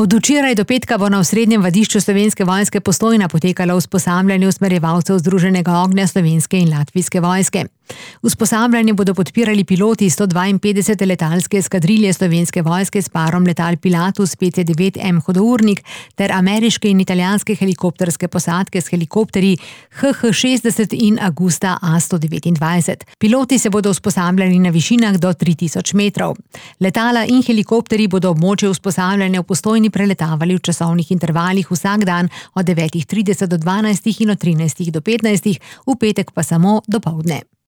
Od včeraj do petka bo na osrednjem vadišču Slovenske vojske Postojna potekalo usposabljanje usmerjevalcev Združenega ognja Slovenske in Latvijske vojske. Usposabljanje bodo podpirali piloti 152. letalske eskadrilje Slovenske vojske s parom letal Pilatus PC-9M hudournik ter ameriške in italijanske helikopterske posadke s helikopterji HH-60 in Agusta A-129. Piloti se bodo usposabljali na višinah do 3000 metrov. Letala in helikopterji bodo območje usposabljanja v Postojni preletavali v časovnih intervalih vsak dan od 9:30 do 12 in od 13 do 15, v petek pa samo dopoldne.